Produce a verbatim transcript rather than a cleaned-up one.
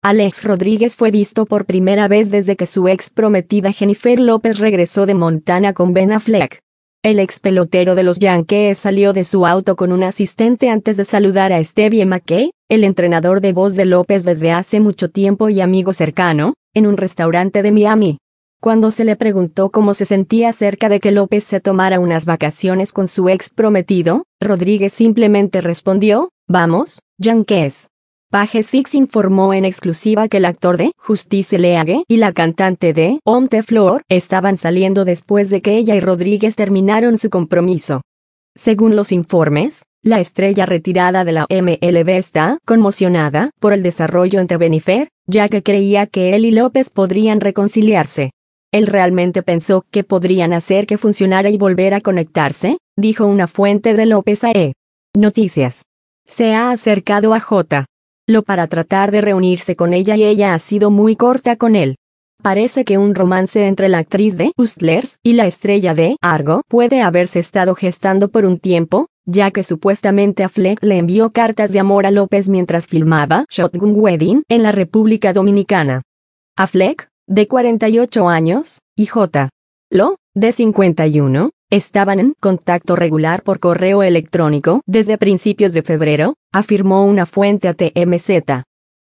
Alex Rodríguez fue visto por primera vez desde que su ex prometida Jennifer López regresó de Montana con Ben Affleck. El ex pelotero de los Yankees salió de su auto con un asistente antes de saludar a Stevie McKay, el entrenador de voz de López desde hace mucho tiempo y amigo cercano, en un restaurante de Miami. Cuando se le preguntó cómo se sentía acerca de que López se tomara unas vacaciones con su ex prometido, Rodríguez simplemente respondió, "Vamos, Yankees". Page Six informó en exclusiva que el actor de Justice League y la cantante de On the Floor estaban saliendo después de que ella y Rodríguez terminaron su compromiso. Según los informes, la estrella retirada de la M L B está conmocionada por el desarrollo entre Ben y Fer, ya que creía que él y López podrían reconciliarse. Él realmente pensó que podrían hacer que funcionara y volver a conectarse, dijo una fuente de López a E! Noticias. Se ha acercado a J. Lo para tratar de reunirse con ella y ella ha sido muy corta con él. Parece que un romance entre la actriz de Hustlers y la estrella de Argo puede haberse estado gestando por un tiempo, ya que supuestamente Affleck le envió cartas de amor a López mientras filmaba Shotgun Wedding en la República Dominicana. Affleck, de cuarenta y ocho años, y J. Lo, de cincuenta y uno, estaban en contacto regular por correo electrónico desde principios de febrero, afirmó una fuente a T M Z.